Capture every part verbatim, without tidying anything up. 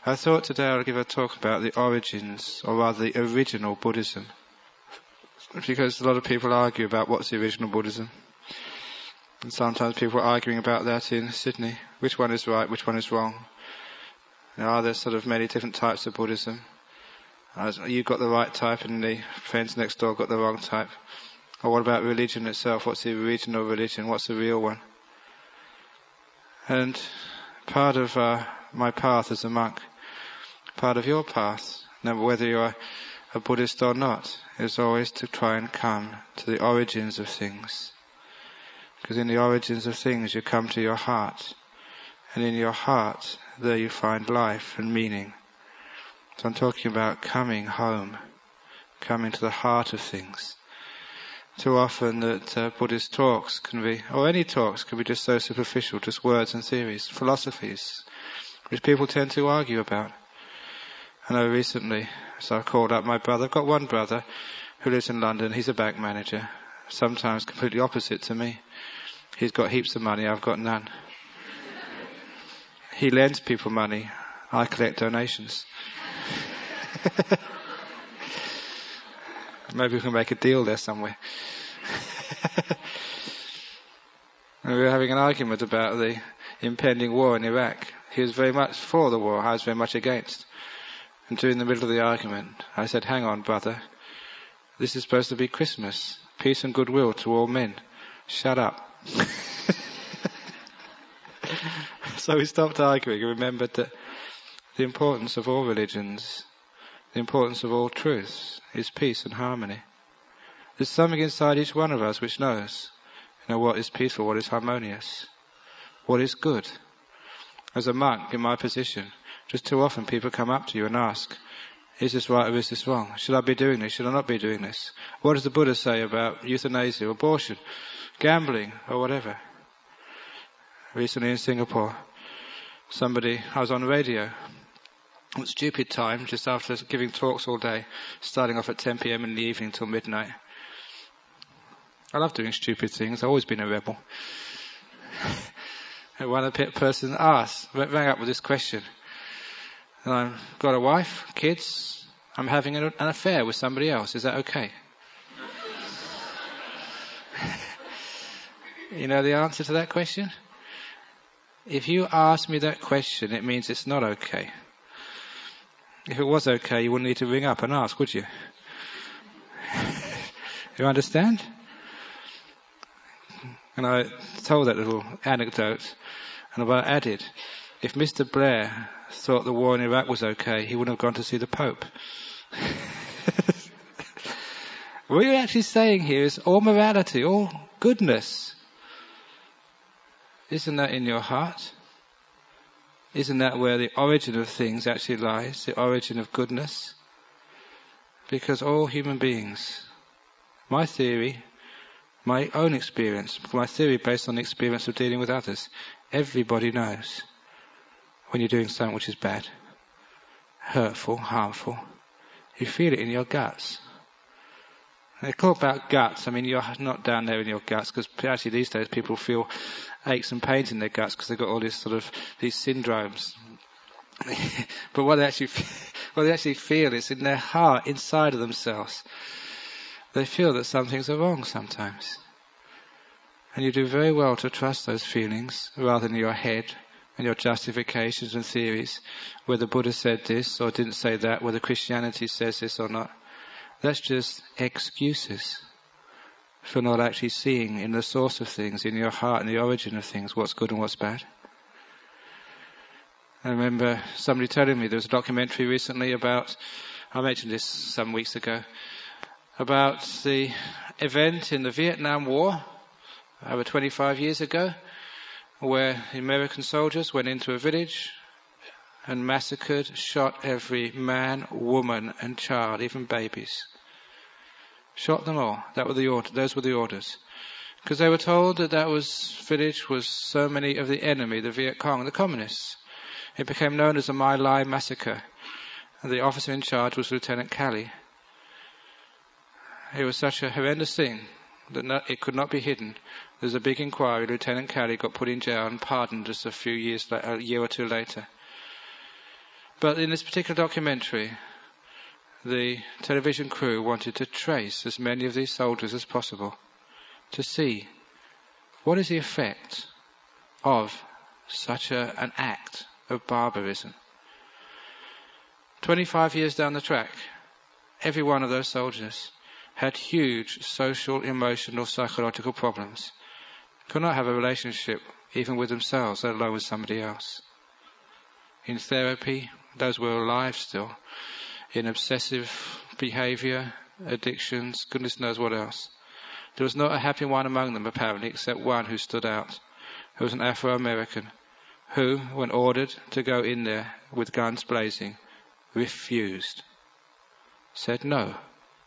I thought today I'll give a talk about the origins, or rather the original Buddhism. Because a lot of people argue about what's the original Buddhism. And sometimes people are arguing about that in Sydney. Which one is right, which one is wrong? There are there sort of many different types of Buddhism. You've got the right type and the friends next door got the wrong type. Or what about religion itself? What's the original religion? What's the real one? And part of uh, my path as a monk, part of your path, no, whether you're a Buddhist or not, is always to try and come to the origins of things. Because in the origins of things you come to your heart. And in your heart, there you find life and meaning. So I'm talking about coming home, coming to the heart of things. Too often that uh, Buddhist talks can be, or any talks can be just so superficial, just words and theories, philosophies, which people tend to argue about. I know recently, so I called up my brother. I've got one brother who lives in London. He's a bank manager, sometimes completely opposite to me. He's got heaps of money, I've got none. He lends people money, I collect donations. Maybe we can make a deal there somewhere. And we were having an argument about the impending war in Iraq. He was very much for the war, I was very much against. And during the middle of the argument, I said, hang on, brother. This is supposed to be Christmas. Peace and goodwill to all men. Shut up. So we stopped arguing and remembered that the importance of all religions, the importance of all truths, is peace and harmony. There's something inside each one of us which knows, you know, what is peaceful, what is harmonious, what is good. As a monk in my position, just too often people come up to you and ask, is this right or is this wrong? Should I be doing this? Should I not be doing this? What does the Buddha say about euthanasia, abortion, gambling, or whatever? Recently in Singapore, somebody, I was on radio, at stupid time, just after giving talks all day, starting off at ten p.m. in the evening till midnight. I love doing stupid things, I've always been a rebel. And one person asked, rang up with this question. And I've got a wife, kids, I'm having an, an affair with somebody else, is that okay? You know the answer to that question? If you ask me that question, it means it's not okay. If it was okay, you wouldn't need to ring up and ask, would you? You understand? And I told that little anecdote, and I added, if Mister Blair thought the war in Iraq was okay, he wouldn't have gone to see the Pope. What you're actually saying here is all morality, all goodness. Isn't that in your heart? Isn't that where the origin of things actually lies, the origin of goodness? Because all human beings, my theory, my own experience, my theory based on the experience of dealing with others, everybody knows when you're doing something which is bad, hurtful, harmful. You feel it in your guts. They talk about guts. I mean, you're not down there in your guts, because actually these days people feel aches and pains in their guts because they've got all these sort of these syndromes. But what they actually what they actually feel is in their heart, inside of themselves. They feel that some things are wrong sometimes, and you do very well to trust those feelings rather than your head and your justifications and theories, whether Buddha said this or didn't say that, whether Christianity says this or not. That's just excuses for not actually seeing in the source of things, in your heart, in the origin of things, what's good and what's bad. I remember somebody telling me there was a documentary recently about, I mentioned this some weeks ago, about the event in the Vietnam War over twenty-five years ago, where American soldiers went into a village and massacred, shot every man, woman and child, even babies. Shot them all. That were the order, those were the orders. Because they were told that that was, village was so many of the enemy, the Viet Cong, the communists. It became known as the My Lai massacre. And the officer in charge was Lieutenant Calley. It was such a horrendous thing that not, it could not be hidden. There was a big inquiry. Lieutenant Calley got put in jail and pardoned just a few years, a year or two later. But in this particular documentary, the television crew wanted to trace as many of these soldiers as possible to see what is the effect of such a, an act of barbarism. twenty-five years down the track, every one of those soldiers had huge social, emotional, psychological problems. Could not have a relationship even with themselves, let alone with somebody else. In therapy, those were alive still. In obsessive behaviour, addictions, goodness knows what else. There was not a happy one among them, apparently, except one who stood out, who was an Afro-American, who, when ordered to go in there with guns blazing, refused. Said no.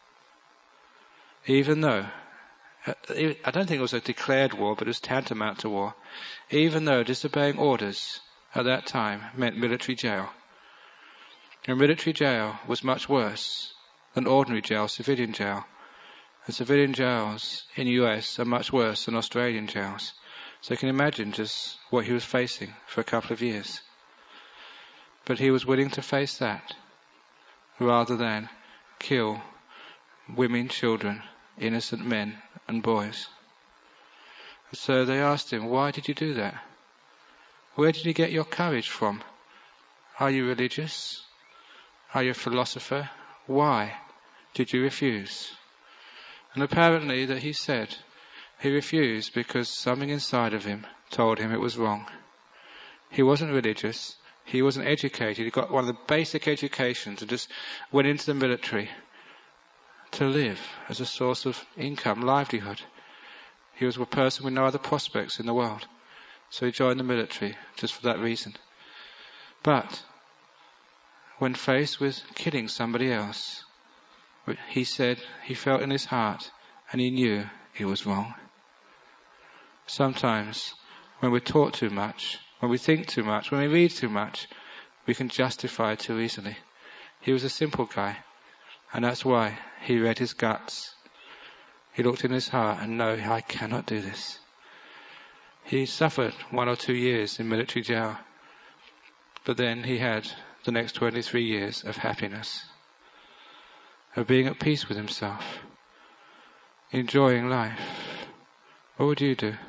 Even though, I don't think it was a declared war, but it was tantamount to war, even though disobeying orders at that time meant military jail. And military jail was much worse than ordinary jail, civilian jail. And civilian jails in the U S are much worse than Australian jails. So you can imagine just what he was facing for a couple of years. But he was willing to face that rather than kill women, children, innocent men and boys. So they asked him, why did you do that? Where did you get your courage from? Are you religious? Are you a philosopher? Why did you refuse? And apparently that he said he refused because something inside of him told him it was wrong. He wasn't religious. He wasn't educated. He got one of the basic educations and just went into the military to live as a source of income, livelihood. He was a person with no other prospects in the world. So he joined the military just for that reason. But when faced with killing somebody else, he said he felt in his heart and he knew it was wrong. Sometimes when we're taught too much, when we think too much, when we read too much, we can justify it too easily. He was a simple guy, and that's why he read his guts. He looked in his heart and no, I cannot do this. He suffered one or two years in military jail, but then he had the next twenty-three years of happiness, of being at peace with himself, enjoying life. What would you do?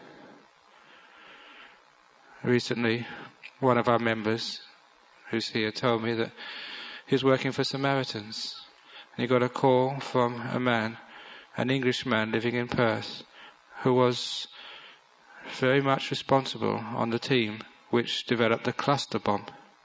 Recently, one of our members, who's here, told me that he was working for Samaritans, and he got a call from a man, an Englishman living in Perth, who was very much responsible on the team which developed the cluster bomb.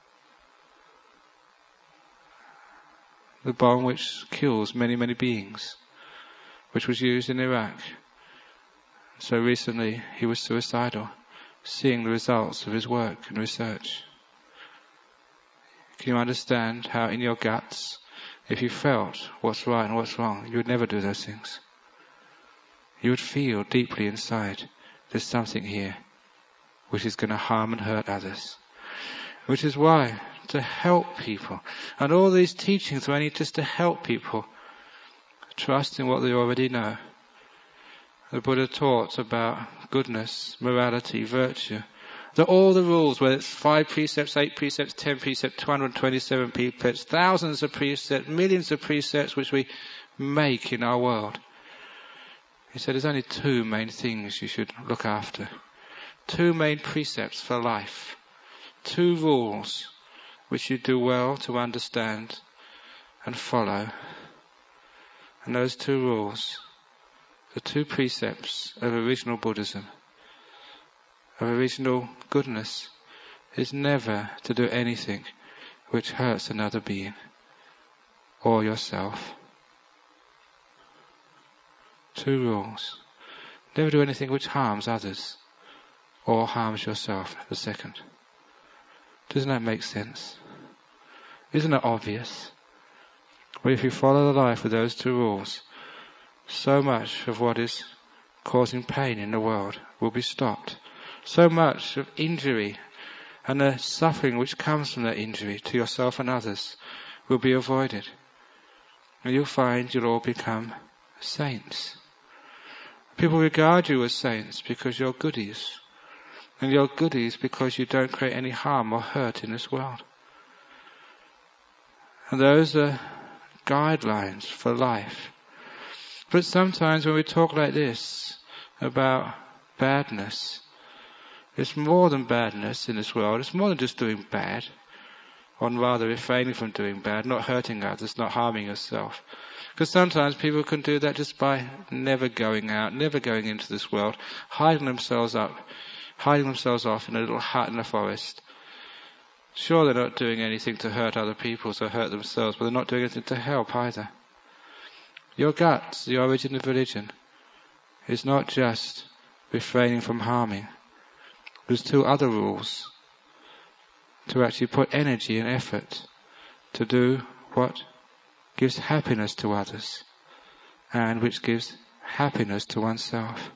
The bomb which kills many, many beings, which was used in Iraq. So recently he was suicidal, seeing the results of his work and research. Can you understand how in your guts, if you felt what's right and what's wrong, you would never do those things? You would feel deeply inside, there's something here which is going to harm and hurt others. Which is why, to help people, and all these teachings are only just to help people trust in what they already know. The Buddha taught about goodness, morality, virtue. That all the rules, whether it's five precepts, eight precepts, ten precepts, two hundred twenty-seven precepts, thousands of precepts, millions of precepts which we make in our world. He said there's only two main things you should look after. Two main precepts for life. Two rules which you do well to understand and follow. And those two rules, the two precepts of original Buddhism, of original goodness, is never to do anything which hurts another being or yourself. Two rules. Never do anything which harms others or harms yourself, the second. Doesn't that make sense? Isn't it obvious? Well, if you follow the life with those two rules, so much of what is causing pain in the world will be stopped. So much of injury and the suffering which comes from that injury to yourself and others will be avoided. And you'll find you'll all become saints. People regard you as saints because you're goodies. And you're goodies because you don't create any harm or hurt in this world. And those are guidelines for life. But sometimes when we talk like this about badness, it's more than badness in this world. It's more than just doing bad, or rather refraining from doing bad, not hurting others, not harming yourself. Because sometimes people can do that just by never going out, never going into this world, hiding themselves up, hiding themselves off in a little hut in the forest. Sure, they're not doing anything to hurt other people or hurt themselves, but they're not doing anything to help either. Your guts, the origin of religion, is not just refraining from harming. There's two other rules. To actually put energy and effort to do what gives happiness to others and which gives happiness to oneself.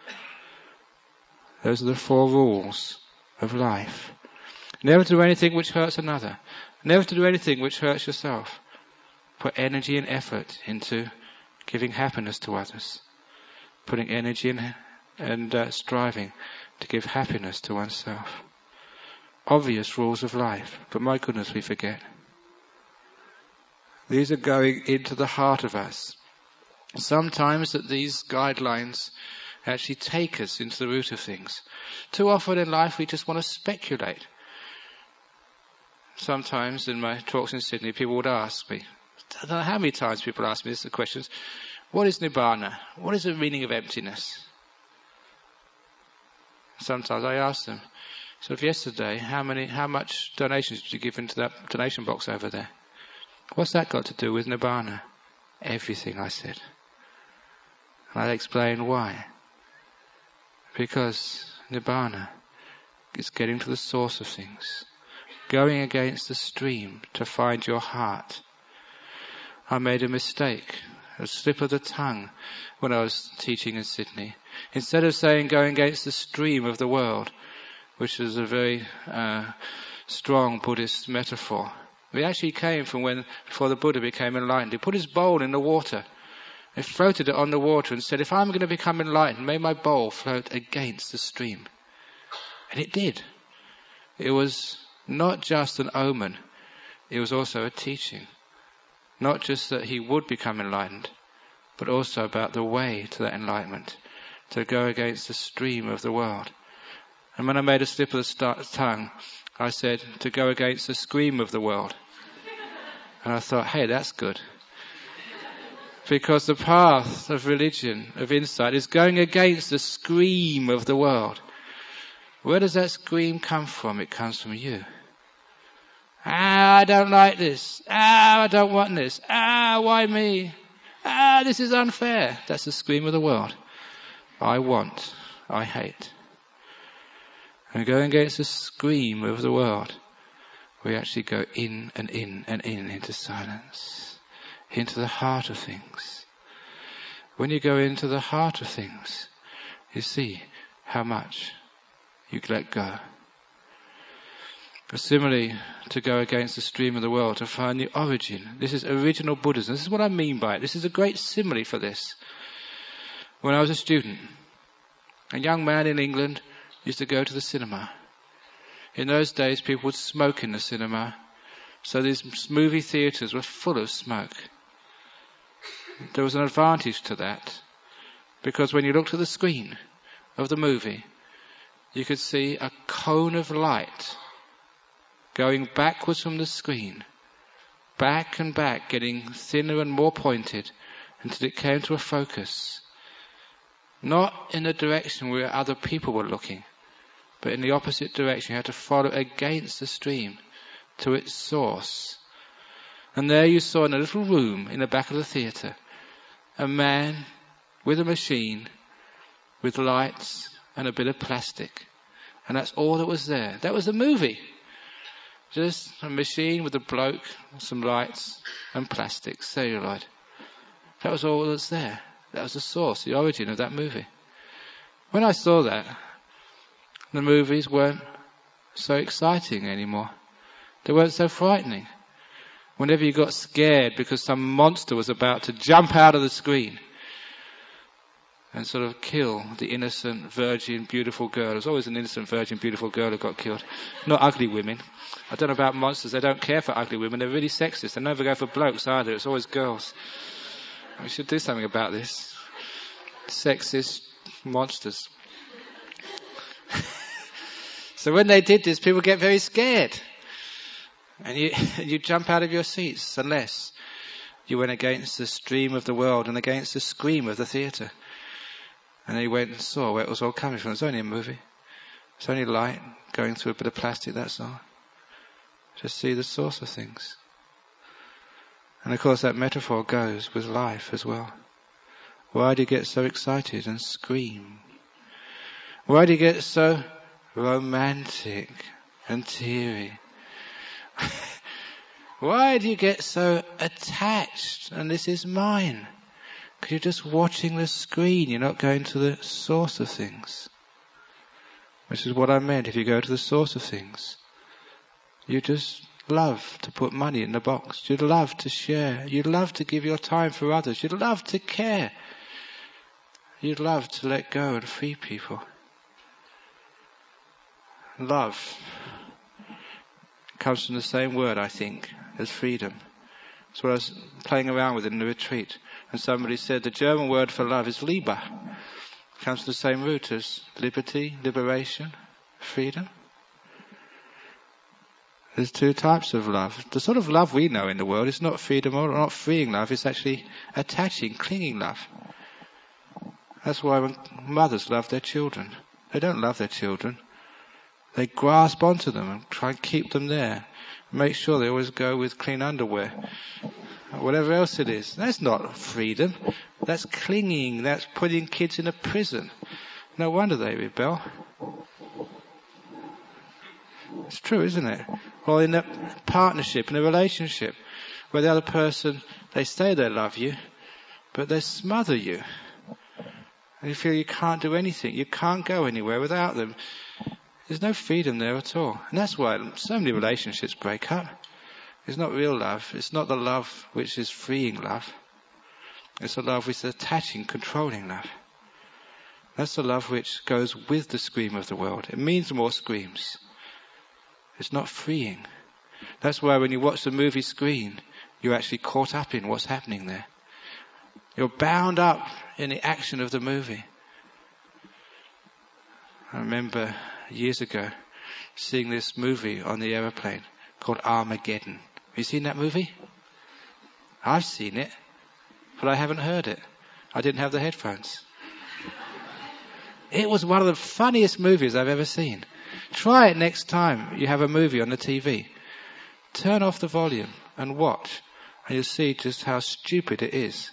Those are the four rules of life. Never to do anything which hurts another. Never to do anything which hurts yourself. Put energy and effort into giving happiness to others. Putting energy in, and uh, striving to give happiness to oneself. Obvious rules of life, but my goodness, we forget. These are going into the heart of us. Sometimes that these guidelines actually take us into the root of things. Too often in life we just want to speculate. Sometimes in my talks in Sydney, people would ask me, I don't know how many times people ask me this, the questions, what is Nibbana? What is the meaning of emptiness? Sometimes I ask them, so if yesterday, how many, how much donations did you give into that donation box over there? What's that got to do with Nibbana? Everything, I said. And I explained why. Because Nibbana is getting to the source of things. Going against the stream to find your heart. I made a mistake, a slip of the tongue when I was teaching in Sydney. Instead of saying going against the stream of the world, which is a very uh, strong Buddhist metaphor, we actually came from when, before the Buddha became enlightened. He put his bowl in the water. He floated it on the water and said, if I'm going to become enlightened, may my bowl float against the stream. And it did. It was not just an omen, it was also a teaching. Not just that he would become enlightened, but also about the way to that enlightenment, to go against the stream of the world. And when I made a slip of the tongue, I said, to go against the scream of the world. And I thought, hey, that's good. Because the path of religion, of insight, is going against the scream of the world. Where does that scream come from? It comes from you. Ah, I don't like this. Ah, I don't want this. Ah, why me? Ah, this is unfair. That's the scream of the world. I want. I hate. And going against the scream of the world, we actually go in and in and in into silence, into the heart of things. When you go into the heart of things, you see how much you let go. But similarly, to go against the stream of the world, to find the origin. This is original Buddhism. This is what I mean by it. This is a great simile for this. When I was a student, a young man in England used to go to the cinema. In those days, people would smoke in the cinema, so these movie theatres were full of smoke. There was an advantage to that, because when you looked at the screen of the movie, you could see a cone of light going backwards from the screen, back and back, getting thinner and more pointed, until it came to a focus. Not in the direction where other people were looking, but in the opposite direction. You had to follow against the stream to its source. And there you saw in a little room in the back of the theatre, a man with a machine, with lights and a bit of plastic. And that's all that was there. That was the movie. Just a machine with a bloke, some lights and plastic, celluloid. That was all that was there. That was the source, the origin of that movie. When I saw that, the movies weren't so exciting anymore. They weren't so frightening. Whenever you got scared because some monster was about to jump out of the screen, and sort of kill the innocent, virgin, beautiful girl. There's always an innocent, virgin, beautiful girl who got killed. Not ugly women. I don't know about monsters. They don't care for ugly women. They're really sexist. They never go for blokes either. It's always girls. We should do something about this. Sexist monsters. So when they did this, people get very scared. And you, you jump out of your seats unless you went against the stream of the world and against the scream of the theatre. And they went and saw where it was all coming from. It's only a movie. It's only light going through a bit of plastic, that's all. Just see the source of things. And of course that metaphor goes with life as well. Why do you get so excited and scream? Why do you get so romantic and teary? Why do you get so attached and this is mine? Because you're just watching the screen, you're not going to the source of things. Which is what I meant, if you go to the source of things. You just love to put money in the box. You'd love to share. You'd love to give your time for others. You'd love to care. You'd love to let go and free people. Love comes from the same word, I think, as freedom. That's what I was playing around with in the retreat. And somebody said the German word for love is Liebe. It comes from the same root as liberty, liberation, freedom. There's two types of love. The sort of love we know in the world is not freedom or not freeing love. It's actually attaching, clinging love. That's why when mothers love their children, they don't love their children. They grasp onto them and try and keep them there. Make sure they always go with clean underwear. Whatever else it is. That's not freedom. That's clinging. That's putting kids in a prison. No wonder they rebel. It's true, isn't it? Or in a partnership, in a relationship, where the other person, they say they love you, but they smother you. And you feel you can't do anything. You can't go anywhere without them. There's no freedom there at all. And that's why so many relationships break up. It's not real love. It's not the love which is freeing love. It's the love which is attaching, controlling love. That's the love which goes with the scream of the world. It means more screams. It's not freeing. That's why when you watch the movie screen, you're actually caught up in what's happening there. You're bound up in the action of the movie. I remember years ago seeing this movie on the aeroplane called Armageddon. Have you seen that movie? I've seen it, but I haven't heard it. I didn't have the headphones. It was one of the funniest movies I've ever seen. Try it next time you have a movie on the T V. Turn off the volume and watch, and you'll see just how stupid it is.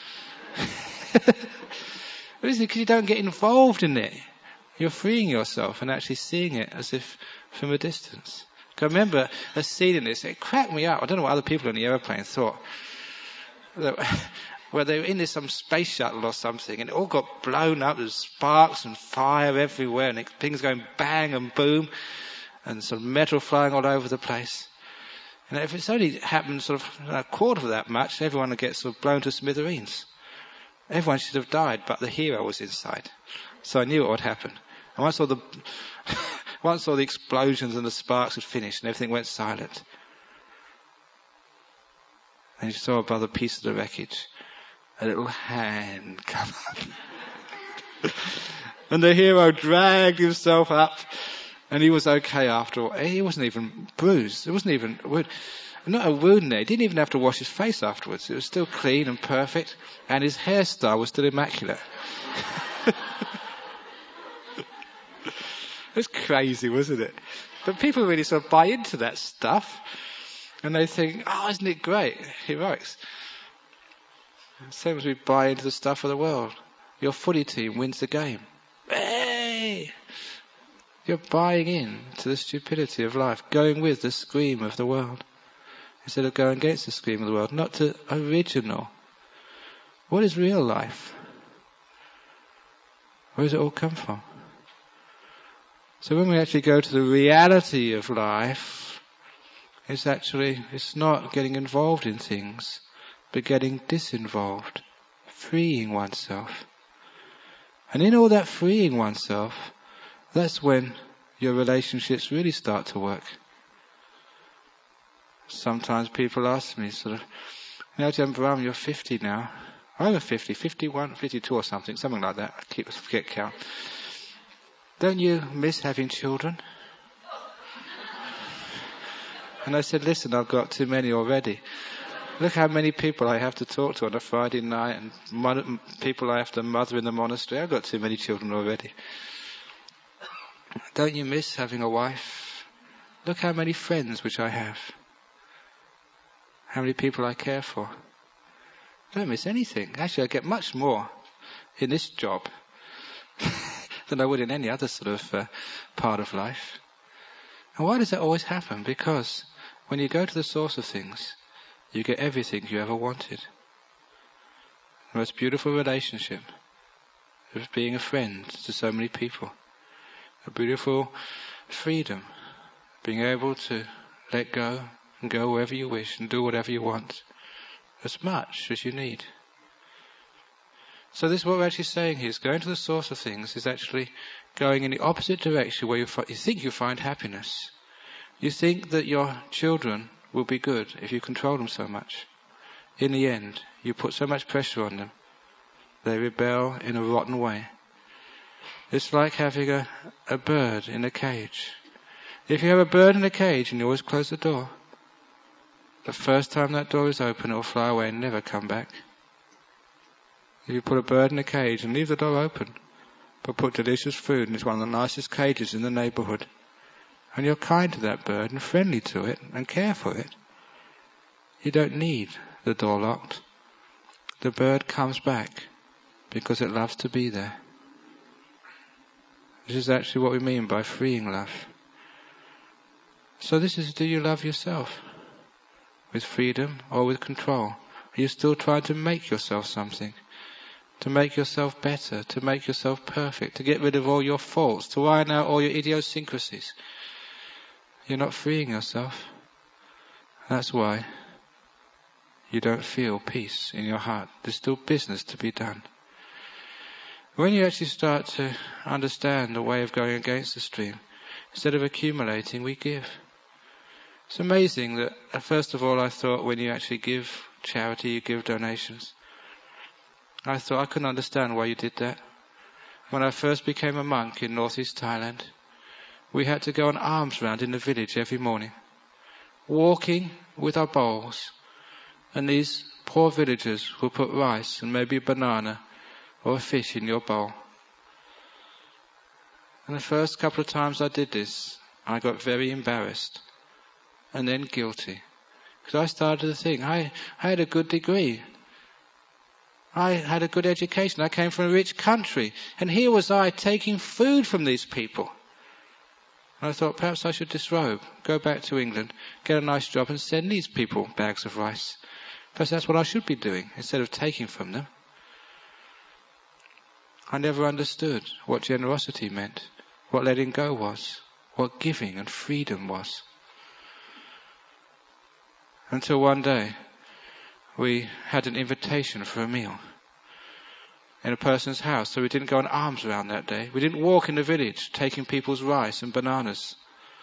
Because you don't get involved in it. You're freeing yourself and actually seeing it as if from a distance. I remember a scene in this, it cracked me up. I don't know what other people on the aeroplane thought. Where they were in this some space shuttle or something, and it all got blown up. There's sparks and fire everywhere, and it, things going bang and boom, and some metal flying all over the place. And if it's only happened sort of a quarter of that much, everyone would get sort of blown to smithereens. Everyone should have died, but the hero was inside. So I knew what would happen. And once all the, once all the explosions and the sparks had finished and everything went silent, and you saw above the piece of the wreckage, a little hand come up. And the hero dragged himself up, and he was okay after all. He wasn't even bruised. It wasn't even a wound. Not a wound there. He didn't even have to wash his face afterwards. It was still clean and perfect, and his hairstyle was still immaculate. It's crazy, wasn't it? But people really sort of buy into that stuff, and they think, oh, isn't it great? Heroics. Same as we buy into the stuff of the world. Your footy team wins the game. Hey! You're buying in to the stupidity of life, going with the scream of the world, instead of going against the scream of the world, not to original. What is real life? Where does it all come from? So when we actually go to the reality of life, it's actually, it's not getting involved in things, but getting disinvolved, freeing oneself. And in all that freeing oneself, that's when your relationships really start to work. Sometimes people ask me, sort of, you know, Ajahn Brahm, you're fifty now. I'm over fifty, fifty-one, fifty-two or something, something like that. I keep forget count. Don't you miss having children? And I said, listen, I've got too many already. Look how many people I have to talk to on a Friday night, and mother, people I have to mother in the monastery. I've got too many children already. Don't you miss having a wife? Look how many friends which I have. How many people I care for. I don't miss anything. Actually, I get much more in this job than I would in any other sort of uh, part of life. And why does that always happen? Because when you go to the source of things, you get everything you ever wanted. The most beautiful relationship of being a friend to so many people. A beautiful freedom, being able to let go and go wherever you wish and do whatever you want, as much as you need. So this is what we're actually saying here, is going to the source of things is actually going in the opposite direction where you, fi- you think you find happiness. You think that your children will be good if you control them so much. In the end, you put so much pressure on them, they rebel in a rotten way. It's like having a, a bird in a cage. If you have a bird in a cage and you always close the door, the first time that door is open, it will fly away and never come back. If you put a bird in a cage and leave the door open, but put delicious food in, it's one of the nicest cages in the neighbourhood, and you're kind to that bird and friendly to it and care for it, you don't need the door locked. The bird comes back because it loves to be there. This is actually what we mean by freeing love. So this is, do you love yourself? With freedom or with control? Are you still trying to make yourself something? To make yourself better, to make yourself perfect, to get rid of all your faults, to iron out all your idiosyncrasies? You're not freeing yourself. That's why you don't feel peace in your heart. There's still business to be done. When you actually start to understand the way of going against the stream, instead of accumulating, we give. It's amazing that, uh, first of all, I thought when you actually give charity, you give donations. I thought I couldn't understand why you did that. When I first became a monk in northeast Thailand, we had to go on alms round in the village every morning, walking with our bowls, and these poor villagers would put rice and maybe a banana or a fish in your bowl. And the first couple of times I did this, I got very embarrassed and then guilty. Because I started to think, I, I had a good degree. I had a good education. I came from a rich country. And here was I taking food from these people. And I thought, perhaps I should disrobe, go back to England, get a nice job and send these people bags of rice. Perhaps that's what I should be doing, instead of taking from them. I never understood what generosity meant, what letting go was, what giving and freedom was. Until one day, we had an invitation for a meal in a person's house, so we didn't go on alms round that day. We didn't walk in the village taking people's rice and bananas.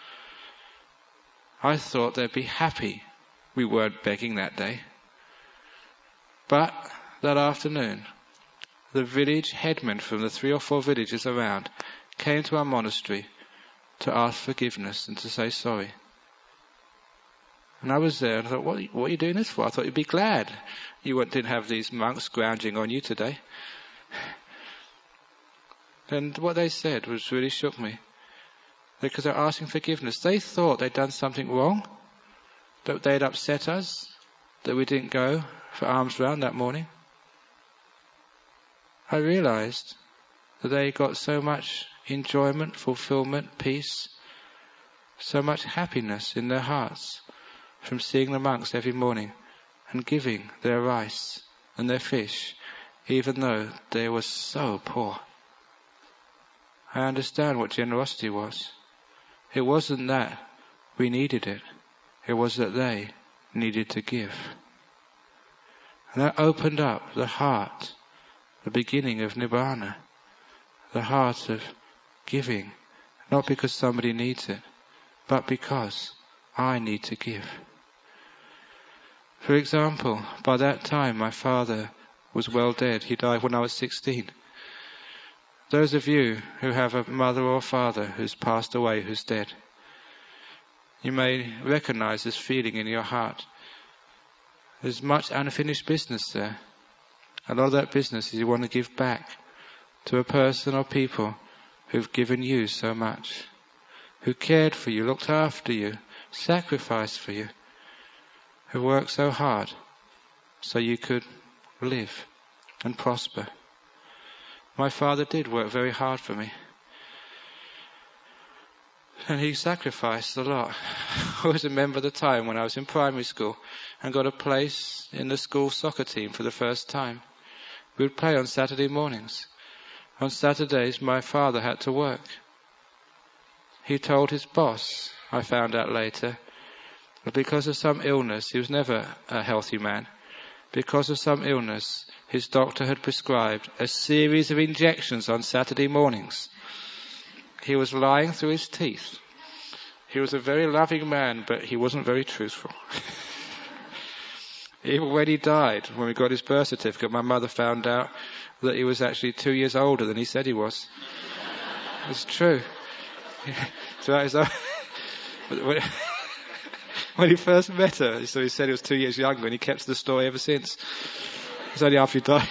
I thought they'd be happy we weren't begging that day. But that afternoon, the village headman from the three or four villages around came to our monastery to ask forgiveness and to say sorry. And I was there and I thought, what, what are you doing this for? I thought you'd be glad you didn't have these monks scrounging on you today. And what they said was really shook me. Because they're asking forgiveness. They thought they'd done something wrong, that they'd upset us, that we didn't go for alms round that morning. I realized that they got so much enjoyment, fulfillment, peace, so much happiness in their hearts from seeing the monks every morning and giving their rice and their fish, even though they were so poor. I understand what generosity was. It wasn't that we needed it. It was that they needed to give. And that opened up the heart, the beginning of Nibbana. the heart of giving, not because somebody needs it, but because I need to give. For example, by that time my father was well dead. He died when I was sixteen. Those of you who have a mother or father who's passed away, who's dead, you may recognize this feeling in your heart. There's much unfinished business there. A lot of that business is you want to give back to a person or people who've given you so much, who cared for you, looked after you, sacrificed for you, who worked so hard so you could live and prosper. My father did work very hard for me. And he sacrificed a lot. I always remember the time when I was in primary school and got a place in the school soccer team for the first time. We would play on Saturday mornings. On Saturdays, my father had to work. He told his boss, I found out later, that because of some illness, he was never a healthy man, because of some illness, his doctor had prescribed a series of injections on Saturday mornings. He was lying through his teeth. He was a very loving man, but he wasn't very truthful. Even when he died, when we got his birth certificate, my mother found out that he was actually two years older than he said he was. It's true. So that is, uh, when he first met her, so he said he was two years younger, and he kept to the story ever since. It's only after he died.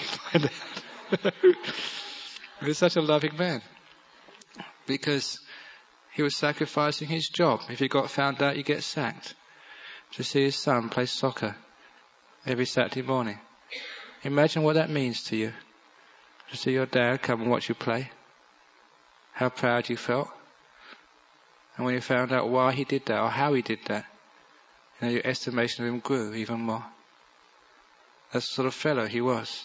He was such a loving man. Because he was sacrificing his job. If he got found out, he'd get sacked. To see his son play soccer every Saturday morning. Imagine what that means to you. To see your dad come and watch you play. How proud you felt. And when you found out why he did that, or how he did that, you know, your estimation of him grew even more. That's the sort of fellow he was.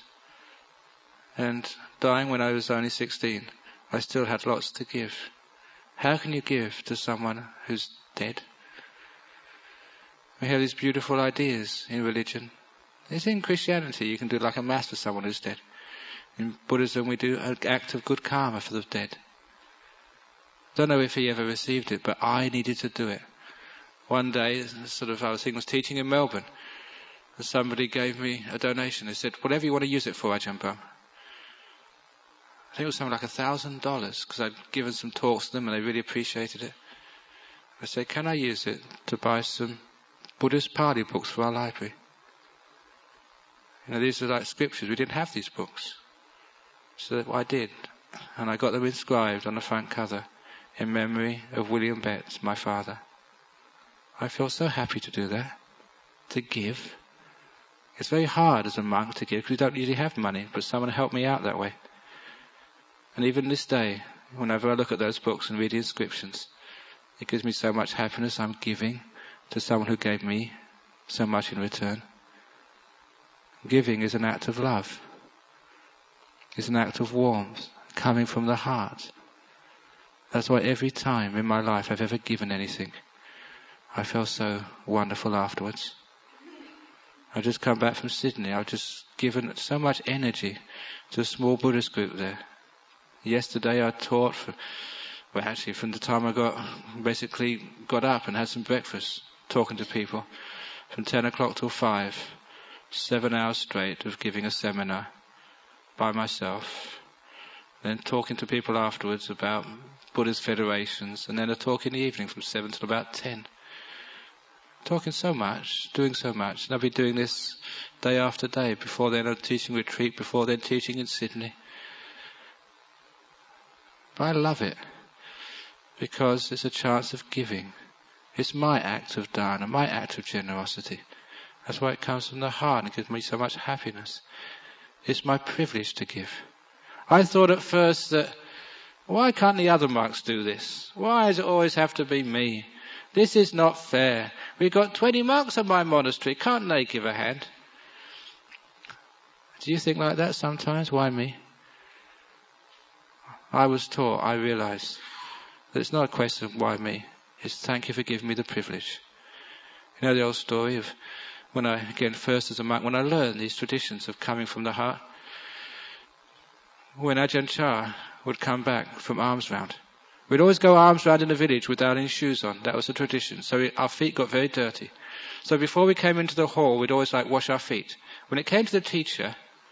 And dying when I was only sixteen, I still had lots to give. How can you give to someone who's dead? We have these beautiful ideas in religion. It's in Christianity, you can do like a mass for someone who's dead. In Buddhism, we do an act of good karma for the dead. Don't know if he ever received it, but I needed to do it. One day, sort of, I was, thinking, was teaching in Melbourne, and somebody gave me a donation. They said, whatever you want to use it for, Ajahn Brahm. I think it was something like a thousand dollars, because I'd given some talks to them and they really appreciated it. I said, can I use it to buy some Buddhist Pali books for our library? You know, these are like scriptures. We didn't have these books. So I did. And I got them inscribed on the front cover in memory of William Betts, my father. I feel so happy to do that. To give. It's very hard as a monk to give because we don't usually have money, but someone helped me out that way. And even this day, whenever I look at those books and read the inscriptions, it gives me so much happiness. I'm giving to someone who gave me so much in return. Giving is an act of love. It's an act of warmth, coming from the heart. That's why every time in my life I've ever given anything, I feel so wonderful afterwards. I've just come back from Sydney. I've just given so much energy to a small Buddhist group there. Yesterday I taught, for, well actually from the time I got, basically got up and had some breakfast, talking to people, from ten o'clock till five, seven hours straight of giving a seminar by myself, then talking to people afterwards about Buddhist federations, and then a talk in the evening from seven till about ten. Talking so much, doing so much, and I'll be doing this day after day. Before then, a teaching retreat. Before then, teaching in Sydney. But I love it because it's a chance of giving. It's my act of dana, my act of generosity. That's why it comes from the heart and gives me so much happiness. It's my privilege to give. I thought at first that, why can't the other monks do this? Why does it always have to be me? This is not fair. We've got twenty monks in my monastery. Can't they give a hand? Do you think like that sometimes? Why me? I was taught, I realised that it's not a question of why me. It's thank you for giving me the privilege. You know the old story of when I, again, first as a monk, when I learned these traditions of coming from the heart. When Ajahn Chah would come back from alms round. We'd always go alms round in the village without any shoes on. That was the tradition. So we, our feet got very dirty. So before we came into the hall, we'd always like wash our feet. When it came to the teacher,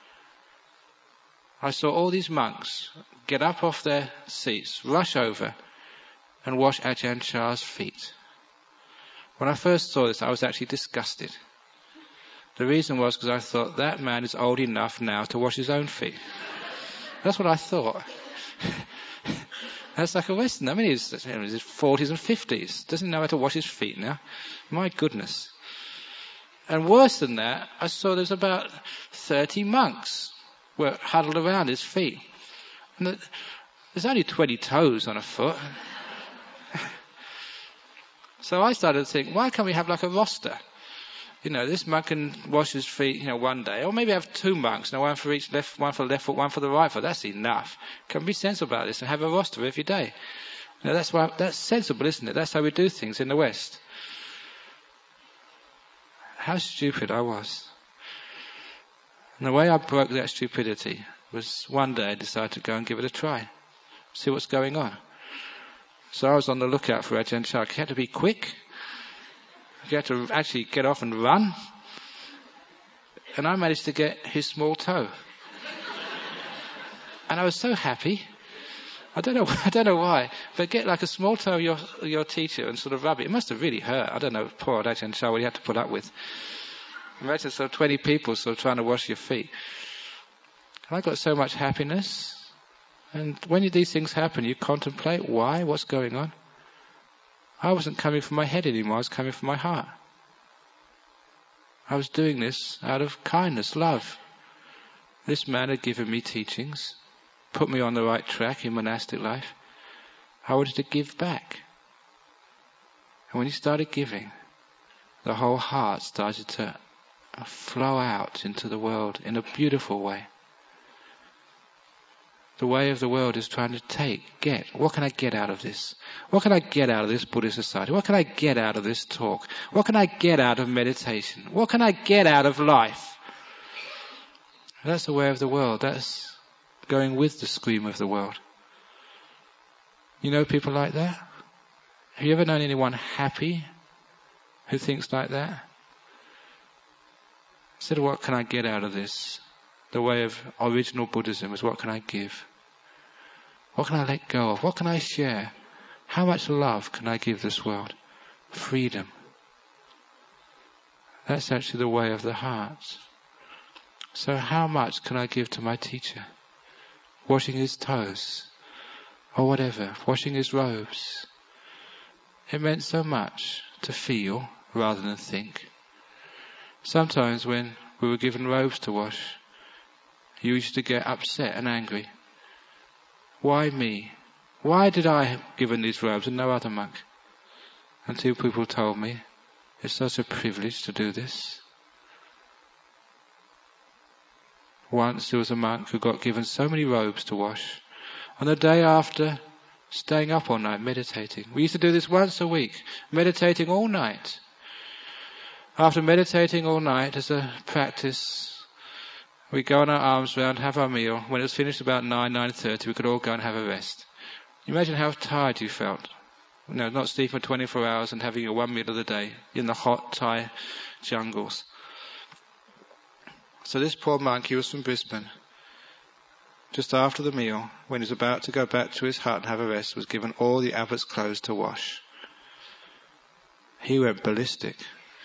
I saw all these monks get up off their seats, rush over, and wash Ajahn Chah's feet. When I first saw this, I was actually disgusted. The reason was because I thought, that man is old enough now to wash his own feet. That's what I thought. That's like a Western. I mean, he's in his forties and fifties. Doesn't know how to wash his feet now. My goodness. And worse than that, I saw there's about thirty monks were huddled around his feet. And there's only twenty toes on a foot. So I started to think, why can't we have like a roster? You know, this monk can wash his feet, you know, one day. Or maybe have two monks, you know, one for each left, one for the left foot, one for the right foot. That's enough. Can be sensible about this and have a roster every day. You know, that's why, that's sensible, isn't it? That's how we do things in the West. How stupid I was. And the way I broke that stupidity was one day I decided to go and give it a try. See what's going on. So I was on the lookout for Ajahn Chah. You had to be quick. You had to actually get off and run. And I managed to get his small toe. And I was so happy. I don't know, I don't know why, but get like a small toe of your, your teacher and sort of rub it. It must have really hurt. I don't know, poor old Ajahn Chah, what he had to put up with. Imagine sort of twenty people sort of trying to wash your feet. And I got so much happiness. And when you, these things happen, you contemplate why, what's going on. I wasn't coming from my head anymore, I was coming from my heart. I was doing this out of kindness, love. This man had given me teachings, put me on the right track in monastic life. I wanted to give back. And when he started giving, the whole heart started to flow out into the world in a beautiful way. The way of the world is trying to take, get. What can I get out of this? What can I get out of this Buddhist society? What can I get out of this talk? What can I get out of meditation? What can I get out of life? That's the way of the world. That's going with the stream of the world. You know people like that? Have you ever known anyone happy who thinks like that? Instead of what can I get out of this? The way of original Buddhism is what can I give? What can I let go of? What can I share? How much love can I give this world? Freedom. That's actually the way of the heart. So how much can I give to my teacher? Washing his toes, or whatever, washing his robes. It meant so much to feel rather than think. Sometimes when we were given robes to wash, you used to get upset and angry. Why me? Why did I have given these robes and no other monk? Until people told me, it's such a privilege to do this. Once there was a monk who got given so many robes to wash. On the day after, staying up all night, meditating. We used to do this once a week, meditating all night. After meditating all night as a practice, we'd go on our alms round, have our meal. When it was finished about nine, nine thirty, we could all go and have a rest. You imagine how tired you felt. You know, not sleeping for twenty-four hours and having your one meal of the day in the hot Thai jungles. So this poor monk, he was from Brisbane. Just after the meal, when he was about to go back to his hut and have a rest, was given all the abbot's clothes to wash. He went ballistic.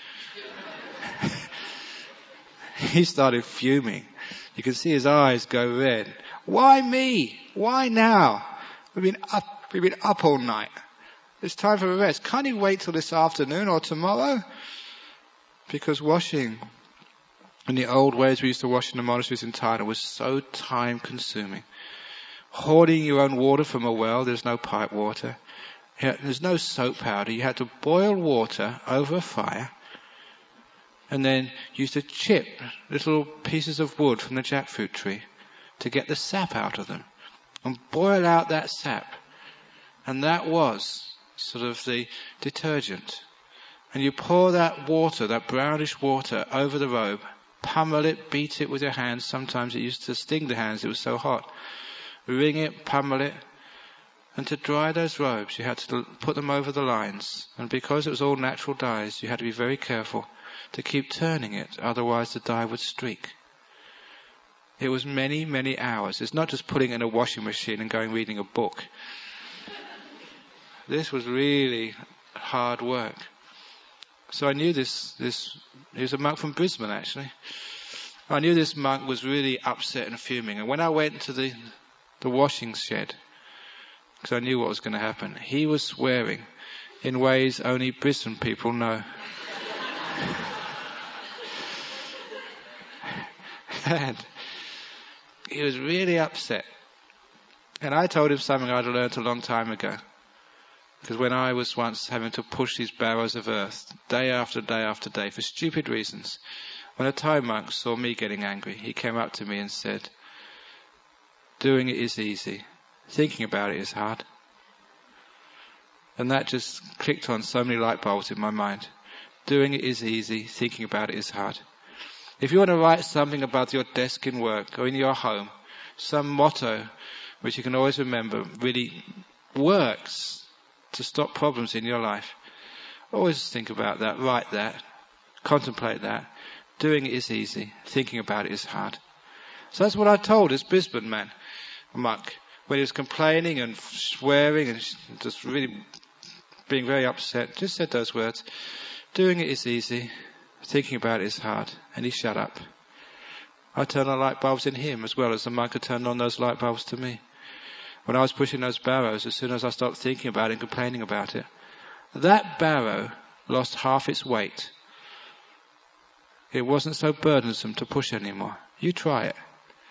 He started fuming. You could see his eyes go red. Why me? Why now? We've been up, we've been up all night. It's time for a rest. Can't you wait till this afternoon or tomorrow? Because washing in the old ways we used to wash in the monasteries in Thailand was so time consuming. Hoarding your own water from a well, there's no pipe water. There's no soap powder. You had to boil water over a fire. And then used to chip little pieces of wood from the jackfruit tree to get the sap out of them. And boil out that sap. And that was sort of the detergent. And you pour that water, that brownish water, over the robe, pummel it, beat it with your hands. Sometimes it used to sting the hands, it was so hot. wring it, pummel it. And to dry those robes, you had to put them over the lines. And because it was all natural dyes, you had to be very careful to keep turning it, otherwise the dye would streak. It was many, many hours. It's not just putting it in a washing machine and going reading a book. This was really hard work. So I knew this, this, he was a monk from Brisbane actually. I knew this monk was really upset and fuming. And when I went to the, the washing shed, because I knew what was going to happen, he was swearing in ways only Brisbane people know. And he was really upset. And I told him something I'd learned a long time ago. Because when I was once having to push these barrows of earth, day after day after day, for stupid reasons, when a Thai monk saw me getting angry, he came up to me and said, "Doing it is easy. Thinking about it is hard." And that just clicked on so many light bulbs in my mind. Doing it is easy. Thinking about it is hard. If you want to write something about your desk in work or in your home, some motto which you can always remember really works to stop problems in your life, always think about that, write that, contemplate that. Doing it is easy. Thinking about it is hard. So that's what I told this Brisbane man, a monk, when he was complaining and swearing and just really being very upset. Just said those words. Doing it is easy. Thinking about it is hard. And he shut up. I turned on light bulbs in him as well as the monk had turned on those light bulbs to me. When I was pushing those barrows, as soon as I stopped thinking about it and complaining about it, that barrow lost half its weight. It wasn't so burdensome to push anymore. You try it.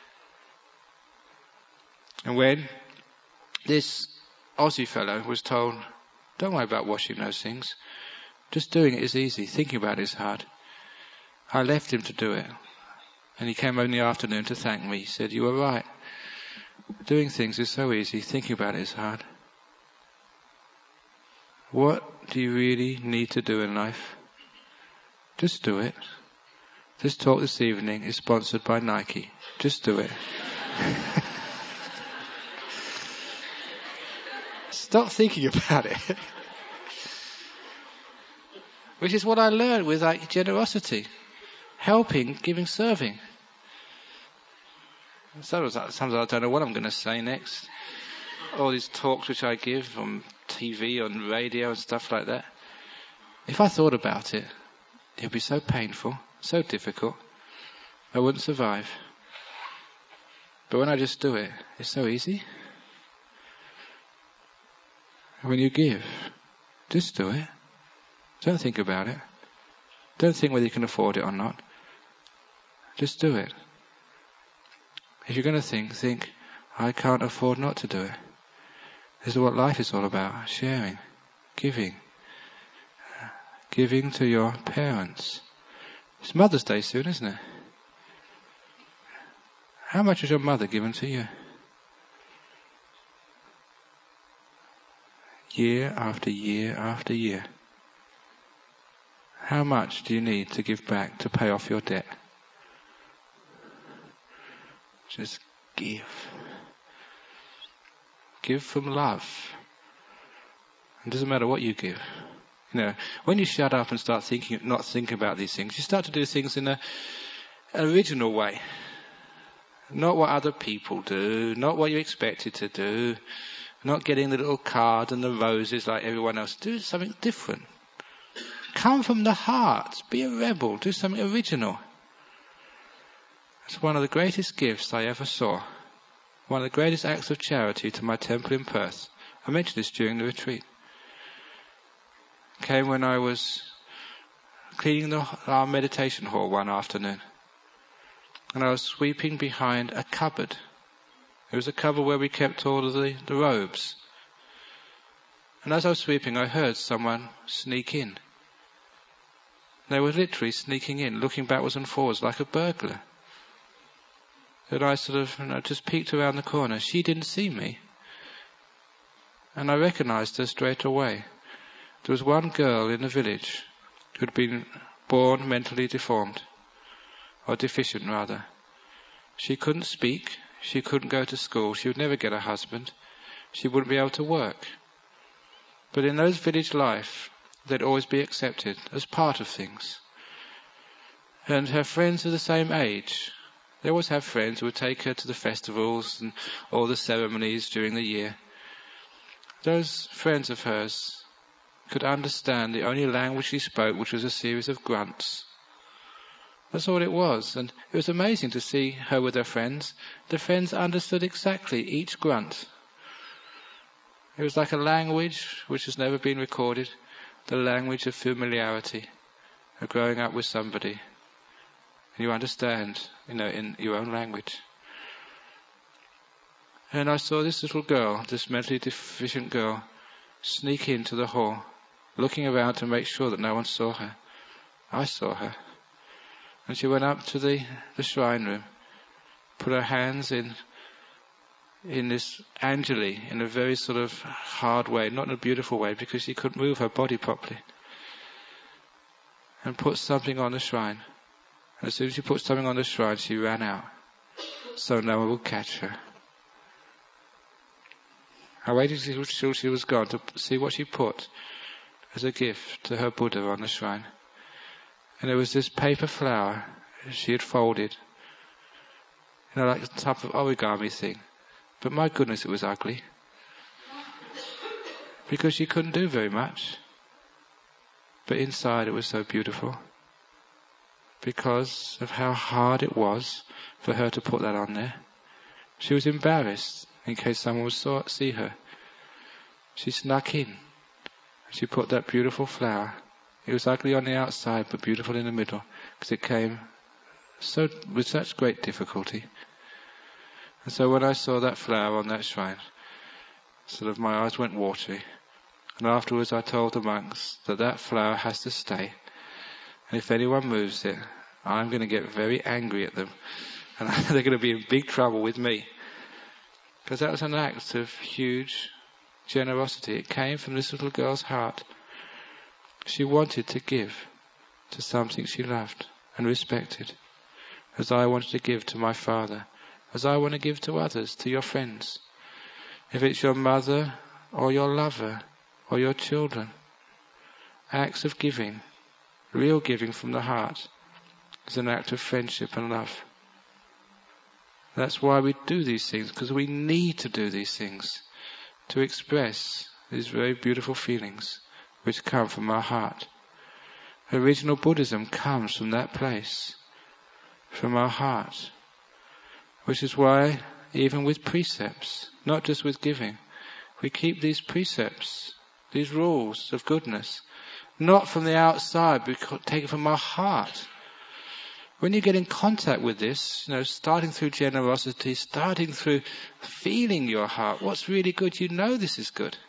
And when this Aussie fellow was told, "Don't worry about washing those things. Just doing it is easy. Thinking about it is hard," I left him to do it. And he came home in the afternoon to thank me. He said, "You were right. Doing things is so easy. Thinking about it is hard." What do you really need to do in life? Just do it. This talk this evening is sponsored by Nike. Just do it. Stop thinking about it. Which is what I learned with like generosity. Helping, giving, serving. Sometimes, sometimes I don't know what I'm going to say next. All these talks which I give on T V, on radio and stuff like that. If I thought about it, it would be so painful, so difficult. I wouldn't survive. But when I just do it, it's so easy. When you give, just do it. Don't think about it. Don't think whether you can afford it or not. Just do it. If you're going to think, think, I can't afford not to do it. This is what life is all about. Sharing. Giving. Giving to your parents. It's Mother's Day soon, isn't it? How much has your mother given to you? Year after year after year. How much do you need to give back to pay off your debt? Just give. Give from love. It doesn't matter what you give. You know, when you shut up and start thinking, not thinking about these things, you start to do things in a, an original way. Not what other people do, not what you're expected to do, not getting the little card and the roses like everyone else. Do something different. Come from the heart. Be a rebel. Do something original. It's one of the greatest gifts I ever saw. One of the greatest acts of charity to my temple in Perth. I mentioned this during the retreat. Came when I was cleaning the, our meditation hall one afternoon. And I was sweeping behind a cupboard. It was a cupboard where we kept all of the, the robes. And as I was sweeping, I heard someone sneak in. They were literally sneaking in, looking backwards and forwards like a burglar. And I sort of, you know, just peeked around the corner. She didn't see me. And I recognized her straight away. There was one girl in the village who had been born mentally deformed. Or deficient, rather. She couldn't speak. she couldn't go to school, she would never get a husband, she wouldn't be able to work. But in those village life, they'd always be accepted as part of things. And her friends are the same age. They always have friends who would take her to the festivals and all the ceremonies during the year. Those friends of hers could understand the only language she spoke, which was a series of grunts. That's all it was. And it was amazing to see her with her friends. The friends understood exactly each grunt. It was like a language which has never been recorded, the language of familiarity, of growing up with somebody. And you understand, you know, in your own language. And I saw this little girl, this mentally deficient girl, sneak into the hall, looking around to make sure that no one saw her. I saw her. And she went up to the, the shrine room, put her hands in in this Anjali, in a very sort of hard way, not in a beautiful way, because she couldn't move her body properly, and put something on the shrine. And as soon as she put something on the shrine, she ran out, so no one would catch her. I waited till she was gone to see what she put as a gift to her Buddha on the shrine. And it was this paper flower she had folded, you know, like a type of origami thing. But my goodness, it was ugly. Because she couldn't do very much. But inside it was so beautiful. Because of how hard it was for her to put that on there. She was embarrassed in case someone would saw, see her. She snuck in. She put that beautiful flower. It was ugly on the outside, but beautiful in the middle, because it came so with such great difficulty. And so when I saw that flower on that shrine, sort of my eyes went watery. And afterwards I told the monks that that flower has to stay. And if anyone moves it, I'm going to get very angry at them. And they're going to be in big trouble with me. Because that was an act of huge generosity. It came from this little girl's heart. She wanted to give to something she loved and respected, as I wanted to give to my father, as I want to give to others, to your friends. If it's your mother or your lover or your children, acts of giving, real giving from the heart, is an act of friendship and love. That's why we do these things, because we need to do these things to express these very beautiful feelings which come from our heart. Original Buddhism comes from that place, from our heart, which is why even with precepts, not just with giving, we keep these precepts, these rules of goodness, not from the outside, but taken from our heart. When you get in contact with this, you know, starting through generosity, starting through feeling your heart, what's really good, you know this is good.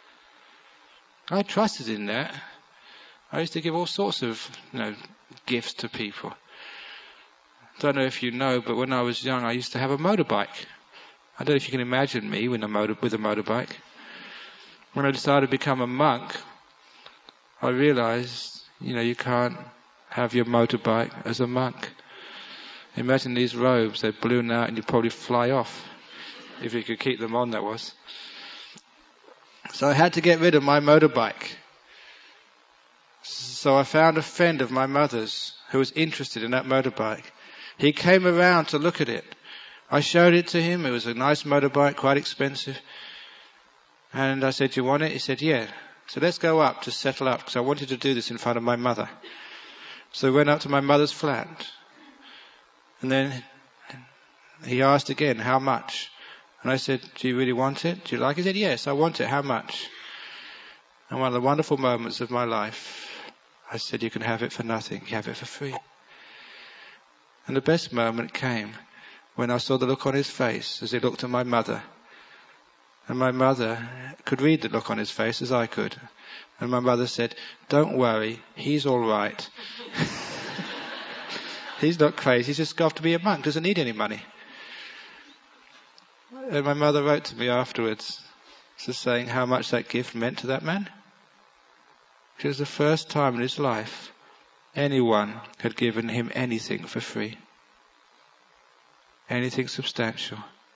I trusted in that. I used to give all sorts of, you know, gifts to people. Don't know if you know, but when I was young, I used to have a motorbike. I don't know if you can imagine me with a motor, with a motorbike. When I decided to become a monk, I realized, you know, you can't have your motorbike as a monk. Imagine these robes, they're balloon out and you'd probably fly off. If you could keep them on, that was. So I had to get rid of my motorbike. So I found a friend of my mother's who was interested in that motorbike. He came around to look at it. I showed it to him. It was a nice motorbike, quite expensive. And I said, do you want it? He said, yeah. So let's go up to settle up, because I wanted to do this in front of my mother. So we went up to my mother's flat. And then he asked again, how much? And I said, do you really want it? Do you like it? He said, yes, I want it. How much? And one of the wonderful moments of my life, I said, you can have it for nothing. You have it for free. And the best moment came when I saw the look on his face as he looked at my mother. And my mother could read the look on his face as I could. And my mother said, don't worry, he's all right. He's not crazy, he's just got to be a monk, doesn't need any money. And my mother wrote to me afterwards, just saying how much that gift meant to that man. It was the first time in his life anyone had given him anything for free. Anything substantial.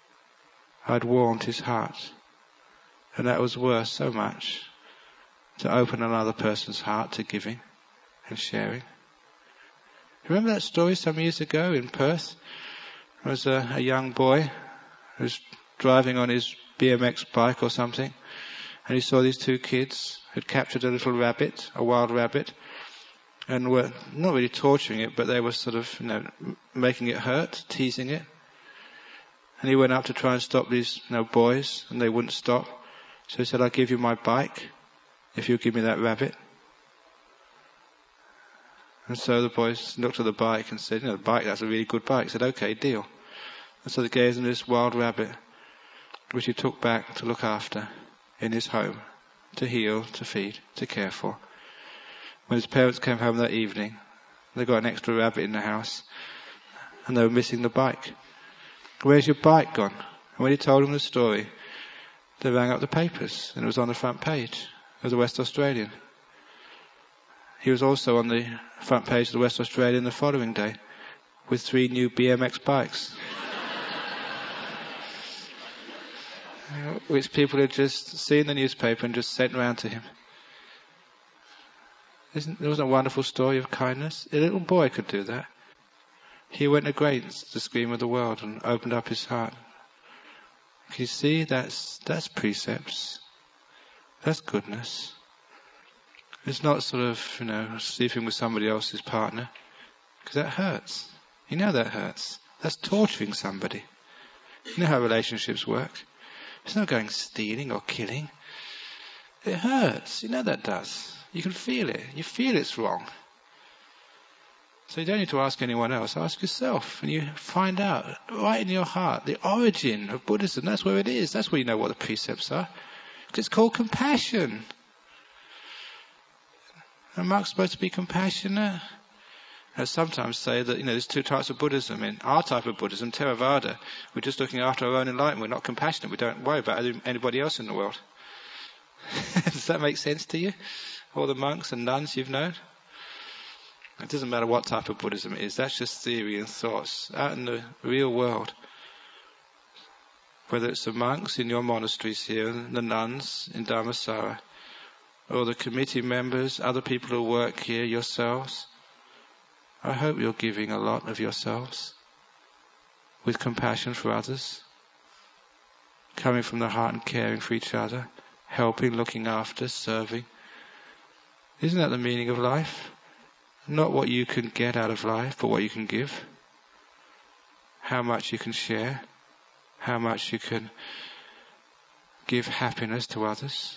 I'd warmed his heart. And that was worth so much, to open another person's heart to giving and sharing. Remember that story some years ago in Perth? There was a, a young boy who was driving on his B M X bike or something, and he saw these two kids who'd captured a little rabbit, a wild rabbit, and were not really torturing it, but they were sort of, you know, making it hurt, teasing it. And he went up to try and stop these, you know, boys, and they wouldn't stop. So he said, I'll give you my bike if you give me that rabbit. And so the boys looked at the bike and said, you know, the bike, that's a really good bike. He said, okay, deal. And so they gave him this wild rabbit, which he took back to look after in his home, to heal, to feed, to care for. When his parents came home that evening, they got an extra rabbit in the house, and they were missing the bike. Where's your bike gone? And when he told them the story, they rang up the papers, and it was on the front page of the West Australian. He was also on the front page of the West Australian the following day, with three new B M X bikes, which people had just seen in the newspaper and just sent round to him. Isn't there was a wonderful story of kindness? A little boy could do that. He went against the scream of the world and opened up his heart. Can you see? That's that's precepts. That's goodness. It's not sort of, you know, sleeping with somebody else's partner, because that hurts. You know that hurts. That's torturing somebody. You know how relationships work. It's not going stealing or killing. It hurts. You know that does. You can feel it. You feel it's wrong. So you don't need to ask anyone else. Ask yourself, and you find out right in your heart the origin of Buddhism. That's where it is. That's where you know what the precepts are. It's called compassion. And Mark's supposed to be compassionate. I sometimes say that, you know, there's two types of Buddhism. In our type of Buddhism, Theravada, we're just looking after our own enlightenment. We're not compassionate. We don't worry about anybody else in the world. Does that make sense to you? All the monks and nuns you've known? It doesn't matter what type of Buddhism it is. That's just theory and thoughts. Out in the real world, whether it's the monks in your monasteries here, the nuns in Dharmasara, or the committee members, other people who work here, yourselves, I hope you're giving a lot of yourselves with compassion for others, coming from the heart and caring for each other, helping, looking after, serving. Isn't that the meaning of life? Not what you can get out of life, but what you can give. How much you can share. How much you can give happiness to others.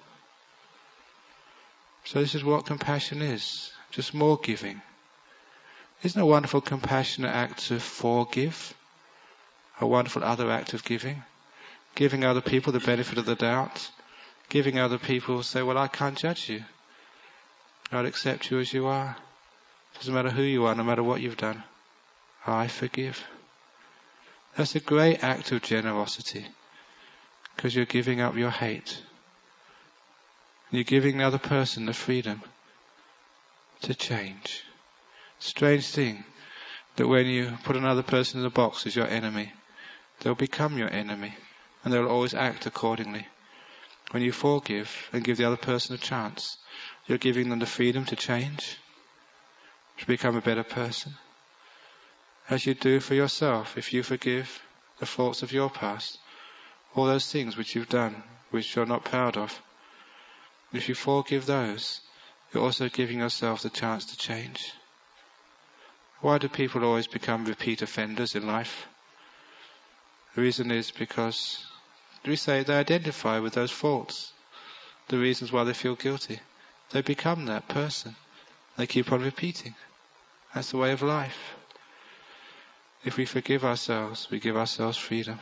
So this is what compassion is. Just more giving. Isn't it a wonderful compassionate act to forgive? A wonderful other act of giving? Giving other people the benefit of the doubt. Giving other people, say, well, I can't judge you. I'll accept you as you are. Doesn't matter who you are, no matter what you've done. I forgive. That's a great act of generosity. Because you're giving up your hate. You're giving the other person the freedom to change. Strange thing that when you put another person in a box as your enemy, they'll become your enemy and they'll always act accordingly. When you forgive and give the other person a chance, you're giving them the freedom to change, to become a better person. As you do for yourself, if you forgive the faults of your past, all those things which you've done, which you're not proud of, if you forgive those, you're also giving yourself the chance to change. Why do people always become repeat offenders in life? The reason is because, we say, they identify with those faults, the reasons why they feel guilty. They become that person. They keep on repeating. That's the way of life. If we forgive ourselves, we give ourselves freedom.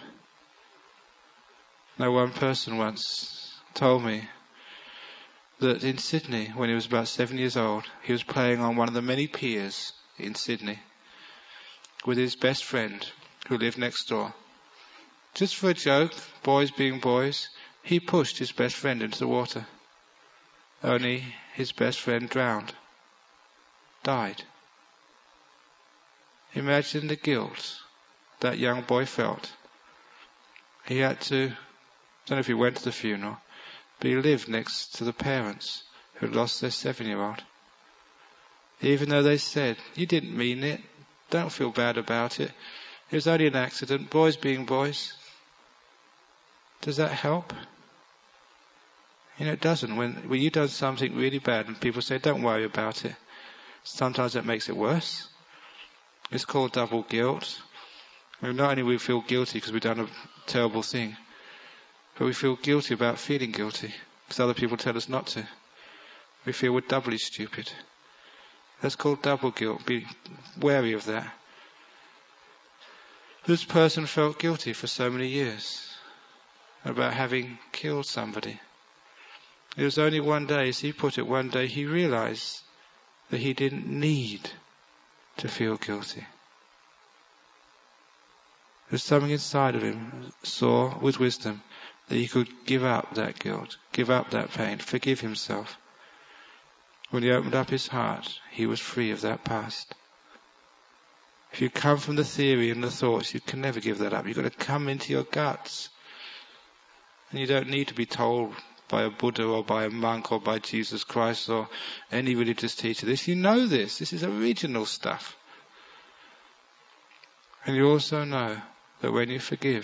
Now, one person once told me that in Sydney, when he was about seven years old, he was playing on one of the many piers in Sydney with his best friend who lived next door. Just for a joke, boys being boys, he pushed his best friend into the water. Only his best friend drowned. Died. Imagine the guilt that young boy felt He had to, I don't know if he went to the funeral, but he lived next to the parents who had lost their seven-year-old. Even though they said, you didn't mean it, don't feel bad about it, it was only an accident, boys being boys. Does that help? You know, it doesn't. When, when you've done something really bad and people say, don't worry about it, sometimes that makes it worse. It's called double guilt. I mean, not only do we feel guilty because we've done a terrible thing, but we feel guilty about feeling guilty because other people tell us not to. We feel we're doubly stupid. That's called double guilt. Be wary of that. This person felt guilty for so many years about having killed somebody. It was only one day, as he put it, one day he realized that he didn't need to feel guilty. There's something inside of him, saw with wisdom, that he could give up that guilt, give up that pain, forgive himself. When he opened up his heart, he was free of that past. If you come from the theory and the thoughts, you can never give that up. You've got to come into your guts. And you don't need to be told by a Buddha or by a monk or by Jesus Christ or any religious teacher this. You know this. This is original stuff. And you also know that when you forgive,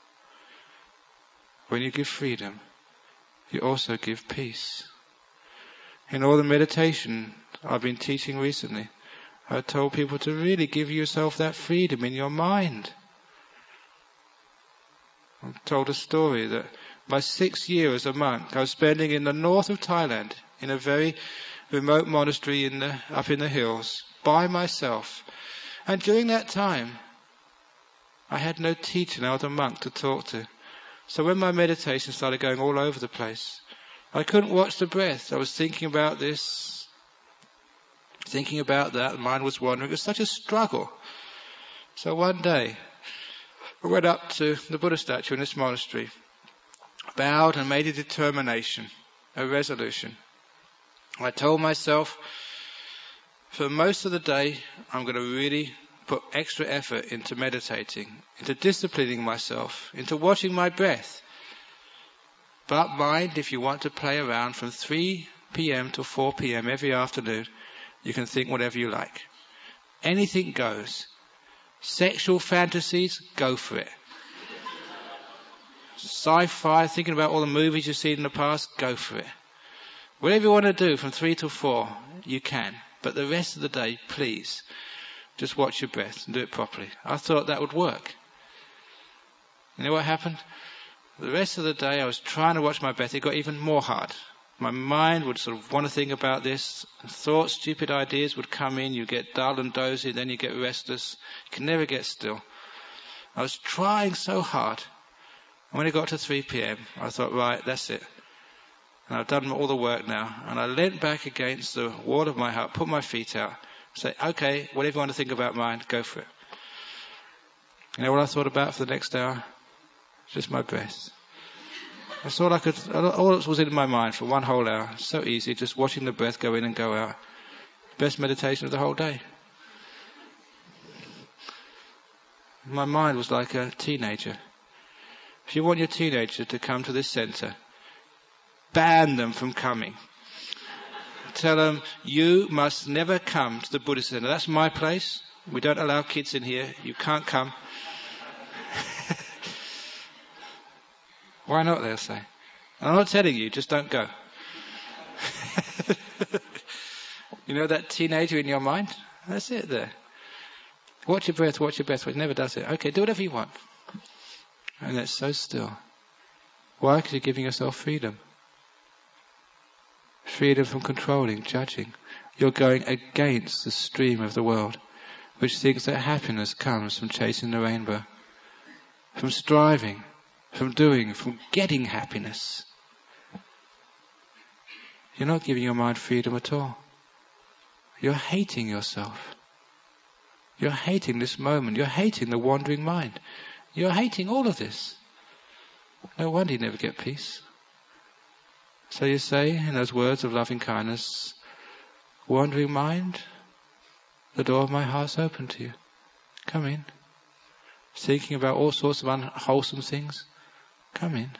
when you give freedom, you also give peace. In all the meditation I've been teaching recently, I told people to really give yourself that freedom in your mind. I told a story that my sixth year as a monk I was spending in the north of Thailand, in a very remote monastery in the, up in the hills, by myself. And during that time, I had no teacher, no other monk to talk to. So when my meditation started going all over the place, I couldn't watch the breath. I was thinking about this, thinking about that, the mind was wandering. It was such a struggle. So one day, I went up to the Buddha statue in this monastery, bowed and made a determination, a resolution. I told myself, for most of the day, I'm going to really put extra effort into meditating, into disciplining myself, into watching my breath. But mind, if you want to play around from three p.m. to four p.m. every afternoon, you can think whatever you like. Anything goes. Sexual fantasies, go for it. Sci-fi, thinking about all the movies you've seen in the past, go for it. Whatever you want to do from three to four, you can. But the rest of the day, please, just watch your breath and do it properly. I thought that would work. You know what happened? The rest of the day I was trying to watch my breath. It got even more hard. My mind would sort of want to think about this. Thoughts, stupid ideas would come in. You get dull and dozy, then you get restless. You can never get still. I was trying so hard. And when it got to three p.m, I thought, right, that's it. And I've done all the work now. And I leant back against the wall of my hut, put my feet out, say, okay, whatever you want to think about mind, go for it. You know what I thought about for the next hour? Just my breath. That's all I could, all that was in my mind for one whole hour. So easy, just watching the breath go in and go out. Best meditation of the whole day. My mind was like a teenager. If you want your teenager to come to this center, ban them from coming. Tell them, you must never come to the Buddhist center. That's my place. We don't allow kids in here. You can't come. Why not, they'll say. I'm not telling you, just don't go. You know that teenager in your mind? That's it there. Watch your breath, watch your breath. It never does it. Okay, do whatever you want. And it's so still. Why? Because you're giving yourself freedom. Freedom from controlling, judging. You're going against the stream of the world, which thinks that happiness comes from chasing the rainbow, from striving, from doing, from getting happiness. You're not giving your mind freedom at all. You're hating yourself. You're hating this moment. You're hating the wandering mind. You're hating all of this. No wonder you never get peace. So you say in those words of loving kindness, wandering mind, the door of my heart's open to you. Come in. Thinking about all sorts of unwholesome things. Come in.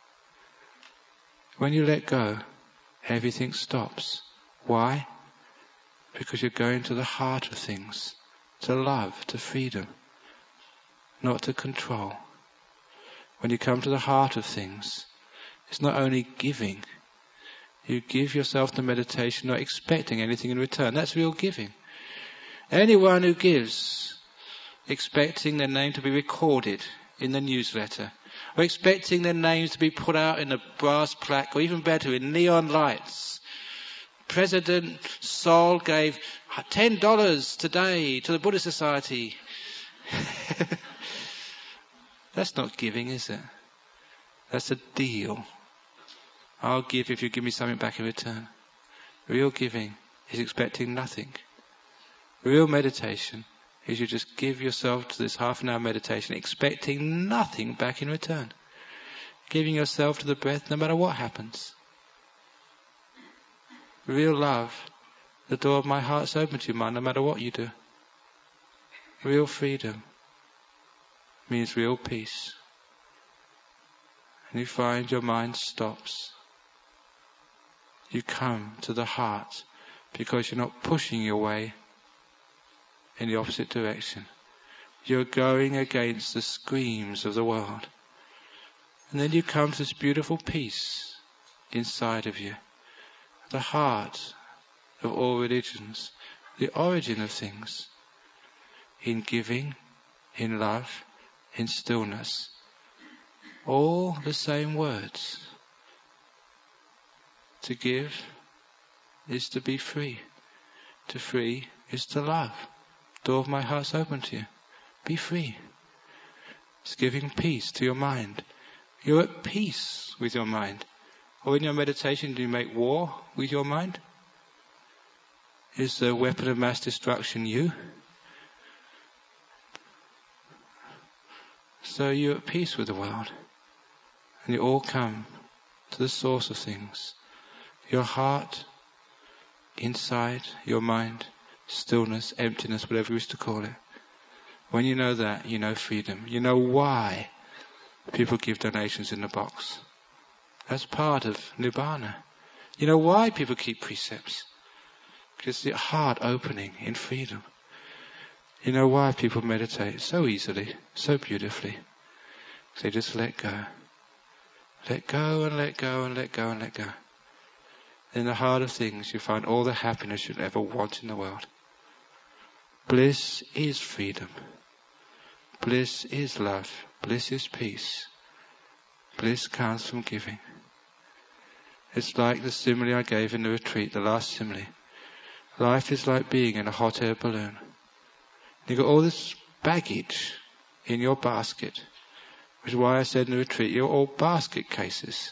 When you let go, everything stops. Why? Because you're going to the heart of things, to love, to freedom, not to control. When you come to the heart of things, it's not only giving. You give yourself to meditation not expecting anything in return. That's real giving. Anyone who gives expecting their name to be recorded in the newsletter, or expecting their names to be put out in a brass plaque, or even better, in neon lights. President Sol gave ten dollars today to the Buddhist Society. That's not giving, is it? That's a deal. I'll give if you give me something back in return. Real giving is expecting nothing. Real meditation is you just give yourself to this half an hour meditation expecting nothing back in return. Giving yourself to the breath no matter what happens. Real love, the door of my heart's open to you, mind, no matter what you do. Real freedom means real peace. And you find your mind stops. You come to the heart because you're not pushing your way in the opposite direction. You're going against the screams of the world. And then you come to this beautiful peace inside of you. The heart of all religions, the origin of things. In giving, in love, in stillness. All the same words. To give is to be free. To free is to love. Door of my heart's open to you. Be free. It's giving peace to your mind. You're at peace with your mind. Or in your meditation, do you make war with your mind? Is the weapon of mass destruction you? So you're at peace with the world. And you all come to the source of things. Your heart, inside, your mind, stillness, emptiness, whatever you wish to call it. When you know that, you know freedom. You know why people give donations in the box. That's part of Nibbana. You know why people keep precepts? Because the heart opening in freedom. You know why people meditate so easily, so beautifully. They just let go. Let go and let go and let go and let go. In the heart of things you find all the happiness you'll ever want in the world. Bliss is freedom. Bliss is love. Bliss is peace. Bliss comes from giving. It's like the simile I gave in the retreat, the last simile. Life is like being in a hot air balloon. You've got all this baggage in your basket, which is why I said in the retreat, you're all basket cases.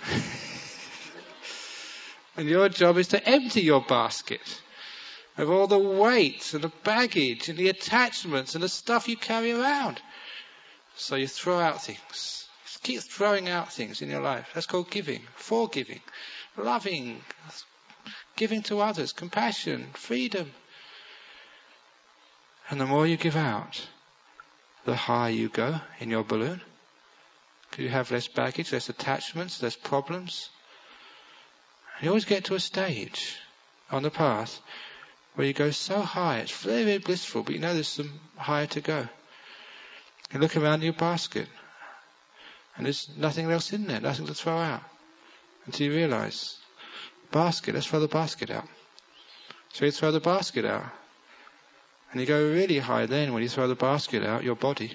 And your job is to empty your basket of all the weight and the baggage and the attachments and the stuff you carry around. So you throw out things. Just keep throwing out things in your life. That's called giving, forgiving, loving, giving to others, compassion, freedom. And the more you give out, the higher you go in your balloon. Because you have less baggage, less attachments, less problems. You always get to a stage on the path where you go so high, it's very, very blissful, but you know there's some higher to go. You look around your basket, and there's nothing else in there, nothing to throw out. Until you realise, basket, let's throw the basket out. So you throw the basket out. And you go really high then when you throw the basket out, your body.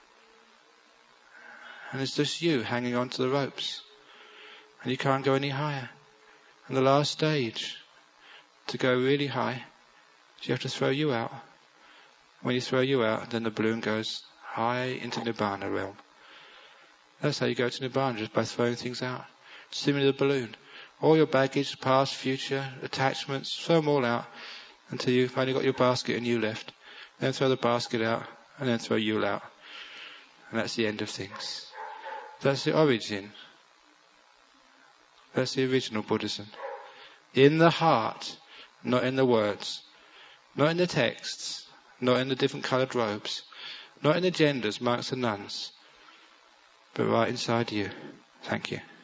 And it's just you hanging on to the ropes. And you can't go any higher. And the last stage, to go really high, is you have to throw you out. When you throw you out, then the balloon goes high into Nibbana realm. That's how you go to Nibbana, just by throwing things out. Similar to the balloon. All your baggage, past, future, attachments, throw them all out until you've only got your basket and you left. Then throw the basket out and then throw you out. And that's the end of things. That's the origin. That's the original Buddhism. In the heart, not in the words. Not in the texts. Not in the different coloured robes. Not in the genders, monks and nuns. but right inside you. Thank you.